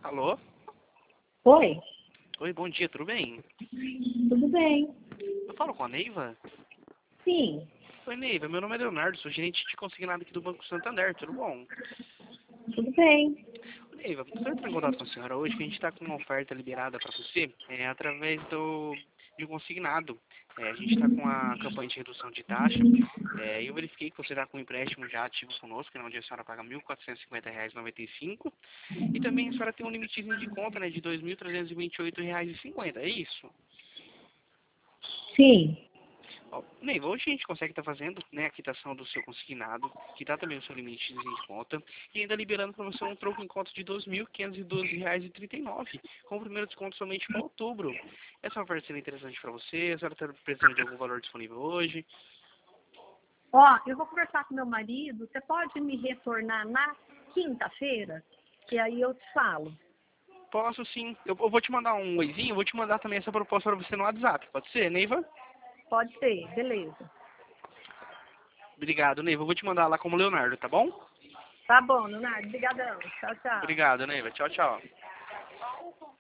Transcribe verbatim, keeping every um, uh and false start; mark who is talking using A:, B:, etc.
A: Alô?
B: Oi,
A: Oi, bom dia, tudo bem?
B: tudo bem?
A: Eu falo com a Neiva?
B: Sim,
A: Oi, Neiva, meu nome é Leonardo, sou gerente de consignado aqui do Banco Santander, tudo bom?
B: tudo bem.
A: Neiva, estou entrando em contato com a senhora hoje que a gente está com uma oferta liberada para você é, através do, de um consignado. É, a gente está com a campanha de redução de taxa é, e eu verifiquei que você está com um empréstimo já ativo conosco, né, onde a senhora paga mil quatrocentos e cinquenta reais e noventa e cinco centavos e também a senhora tem um limitezinho de conta, né, de dois mil trezentos e vinte e oito reais e cinquenta centavos, é isso?
B: Sim,
A: Ó, Neiva, hoje a gente consegue estar fazendo, né, a quitação do seu consignado, quitar também o seu limite de conta, e ainda liberando para você um troco em conta de dois mil quinhentos e doze reais e trinta e nove centavos, com o primeiro desconto somente para outubro. Essa oferta seria interessante para você? A senhora está precisando de algum valor disponível hoje?
B: ó, eu vou conversar com meu marido. Você pode me retornar na quinta-feira? Que aí eu te falo.
A: Posso sim. Eu, eu vou te mandar um oizinho, eu vou te mandar também essa proposta para você no WhatsApp. Pode ser, Neiva?
B: Pode ser, beleza.
A: Obrigado, Neiva. Eu vou te mandar lá como Leonardo, tá bom?
B: Tá bom, Leonardo. Obrigadão. Tchau, tchau.
A: Obrigado, Neiva. Tchau, tchau.